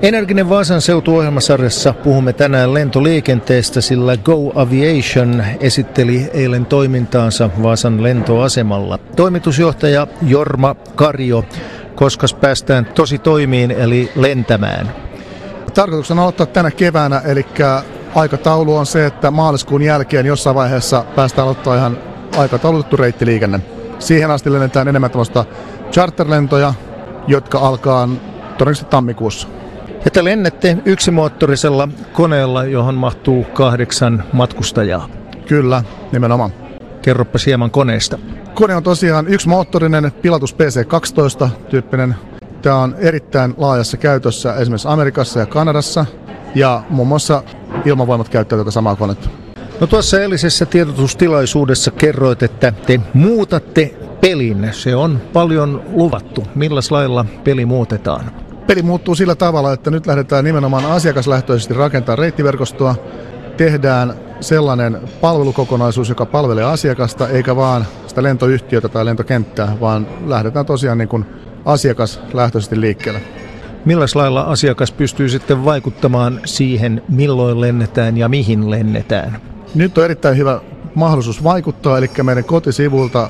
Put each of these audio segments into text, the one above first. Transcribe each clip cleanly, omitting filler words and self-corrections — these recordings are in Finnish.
Energinen Vaasan seutu-ohjelmasarjassa puhumme tänään lentoliikenteestä, sillä Go Aviation esitteli eilen toimintaansa Vaasan lentoasemalla. Toimitusjohtaja Jorma Karjo, koska päästään tosi toimiin eli lentämään? Tarkoituksena on aloittaa tänä keväänä, eli aikataulu on se, että maaliskuun jälkeen jossain vaiheessa päästään aloittaa ihan aikataulutettu reittiliikenne. Siihen asti lennetään enemmän tällaista charterlentoja, jotka alkaa todennäköisesti tammikuussa. Ja te lennätte yksimoottorisella koneella, johon mahtuu 8 matkustajaa. Kyllä, nimenomaan. Kerropa hieman koneesta. Kone on tosiaan yksimoottorinen Pilatus PC-12-tyyppinen. Tämä on erittäin laajassa käytössä esimerkiksi Amerikassa ja Kanadassa. Ja muun muassa Ilmavoimat käyttää tätä samaa konetta. No tuossa eilisessä tiedotustilaisuudessa kerroit, että te muutatte pelin. Se on paljon luvattu. Milläs lailla peli muutetaan? Peli muuttuu sillä tavalla, että nyt lähdetään nimenomaan asiakaslähtöisesti rakentamaan reittiverkostoa. Tehdään sellainen palvelukokonaisuus, joka palvelee asiakasta, eikä vaan sitä lentoyhtiötä tai lentokenttää, vaan lähdetään tosiaan niin kuin asiakaslähtöisesti liikkeelle. Milläs lailla asiakas pystyy sitten vaikuttamaan siihen, milloin lennetään ja mihin lennetään? Nyt on erittäin hyvä mahdollisuus vaikuttaa, eli meidän kotisivuilta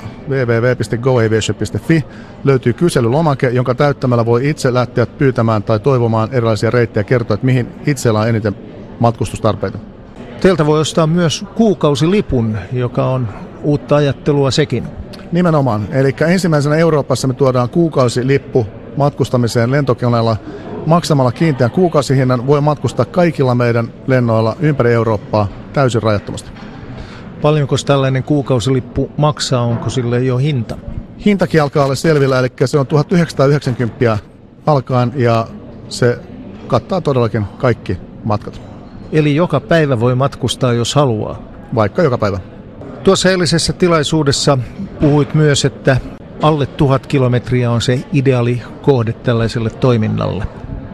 www.goaviation.fi löytyy kyselylomake, jonka täyttämällä voi itse lähteä pyytämään tai toivomaan erilaisia reittejä ja kertoa, että mihin itsellä on eniten matkustustarpeita. Teiltä voi ostaa myös kuukausilipun, joka on uutta ajattelua sekin. Nimenomaan, eli ensimmäisenä Euroopassa me tuodaan kuukausilippu matkustamiseen lentokoneella. Maksamalla kiinteän kuukausihinnan voi matkustaa kaikilla meidän lennoilla ympäri Eurooppaa täysin rajattomasti. Paljonko tällainen kuukausilippu maksaa, onko sille jo hinta? Hintakin alkaa olla selvillä, eli se on 1990 alkaen ja se kattaa todellakin kaikki matkat. Eli joka päivä voi matkustaa, jos haluaa? Vaikka joka päivä. Tuossa eilisessä tilaisuudessa puhuit myös, että alle 1000 kilometriä on se ideaali kohde tällaiselle toiminnalle.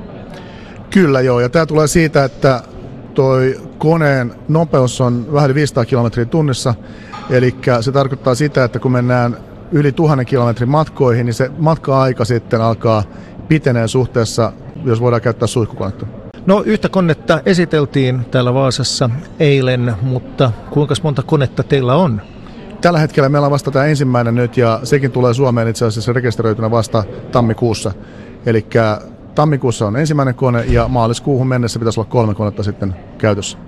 Kyllä joo, ja tämä tulee siitä, että toi koneen nopeus on vähän 500 kilometriä tunnissa, eli se tarkoittaa sitä, että kun mennään yli 1000 kilometrin matkoihin, niin se matka-aika sitten alkaa piteneen suhteessa, jos voidaan käyttää suihkukonetta. No yhtä konetta esiteltiin täällä Vaasassa eilen, mutta kuinka monta konetta teillä on? Tällä hetkellä meillä on vasta tämä ensimmäinen nyt, ja sekin tulee Suomeen itse asiassa rekisteröitynä vasta tammikuussa. Eli tammikuussa on ensimmäinen kone, ja maaliskuuhun mennessä pitäisi olla 3 konetta sitten käytössä.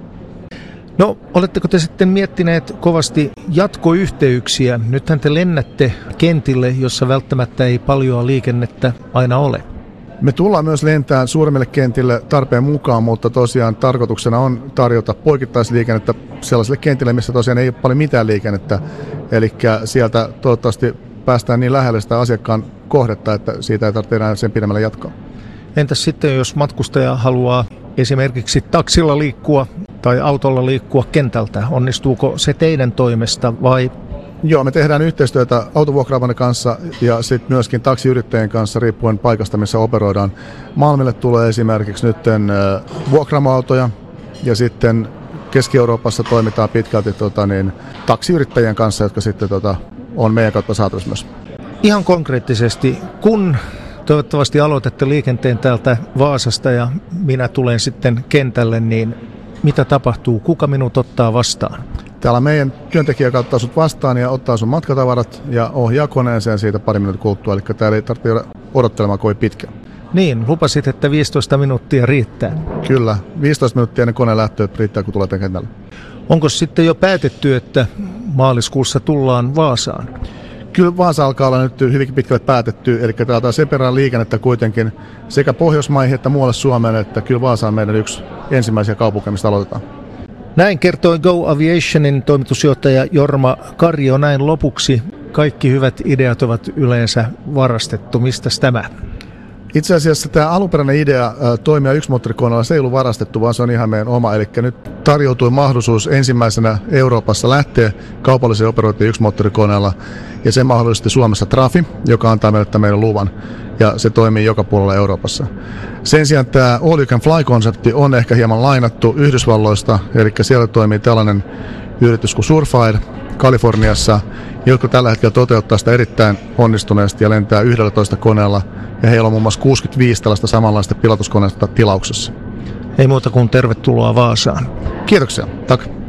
No, oletteko te sitten miettineet kovasti jatkoyhteyksiä? Nythän te lennätte kentille, jossa välttämättä ei paljoa liikennettä aina ole. Me tullaan myös lentämään suuremmille kentille tarpeen mukaan, mutta tosiaan tarkoituksena on tarjota poikittaisliikennettä sellaisille kentille, missä tosiaan ei ole paljon mitään liikennettä. Eli sieltä toivottavasti päästään niin lähelle sitä asiakkaan kohdetta, että siitä ei tarvitse enää sen pidemmälle jatkaa. Entäs sitten, jos matkustaja haluaa esimerkiksi taksilla liikkua tai autolla liikkua kentältä, onnistuuko se teidän toimesta vai? Joo, me tehdään yhteistyötä autovuokraavan kanssa ja sitten myöskin taksiyrittäjien kanssa riippuen paikasta, missä operoidaan. Malmille tulee esimerkiksi nyt vuokraamoautoja ja sitten Keski-Euroopassa toimitaan pitkälti taksiyrittäjien kanssa, jotka sitten on meidän kautta saatavissa myös. Ihan konkreettisesti, kun toivottavasti aloitatte liikenteen täältä Vaasasta ja minä tulen sitten kentälle, niin mitä tapahtuu? Kuka minut ottaa vastaan? Täällä meidän työntekijä ottaa sut vastaan ja ottaa sun matkatavarat ja ohjaa koneeseen siitä pari minuutin kuluttua, eli täällä ei tarvitse odottelemaan kovin pitkään. Niin, lupasit, että 15 minuuttia riittää. Kyllä, 15 minuuttia ennen koneen lähtöä riittää, kun tulee kentälle. Onko sitten jo päätetty, että maaliskuussa tullaan Vaasaan? Kyllä Vaasa alkaa olla nyt hyvinkin pitkälle päätetty, eli täältä on sen verran liikennettä kuitenkin sekä Pohjoismaihin että muualle Suomeen, että kyllä Vaasa on meidän yksi ensimmäisiä kaupunkeja, mistä aloitetaan. Näin kertoi Go Aviationin toimitusjohtaja Jorma Karjo. Näin lopuksi kaikki hyvät ideat ovat yleensä varastettu. Mistäs tämä? Itse asiassa tämä alunperäinen idea toimia yksimoottorikoneella se ei ollut varastettu, vaan se on ihan meidän oma. Eli nyt tarjoutui mahdollisuus ensimmäisenä Euroopassa lähteä kaupallisen operointiin yksimoottorikoneella. Ja se mahdollisti Suomessa Trafi, joka antaa meille luvan. Ja se toimii joka puolella Euroopassa. Sen sijaan tämä All You Can Fly-konsepti on ehkä hieman lainattu Yhdysvalloista. Eli siellä toimii tällainen yritys kuin Surfire, Kaliforniassa, jotka tällä hetkellä toteuttaa sitä erittäin onnistuneesti ja lentää 11 koneella. Ja heillä on muun muassa 65 tällaista samanlaista pilotuskoneesta tilauksessa. Ei muuta kuin tervetuloa Vaasaan. Kiitoksia. Tack.